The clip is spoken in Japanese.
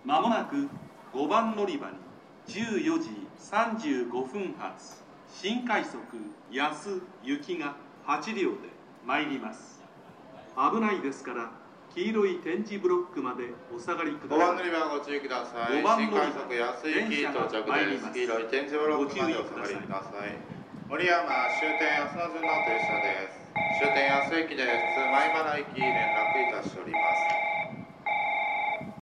まもなく5番乗り場に14時35分発新快速安行きが8両で参ります。危ないですから黄色い点字ブロックまでお下がりください。 5番乗り場ご注意ください。新快速安行き到着です。黄色い点字ブロックまでお下がりください。森山終点安野順の停車です。終点安駅です。前原行き連絡いたしております。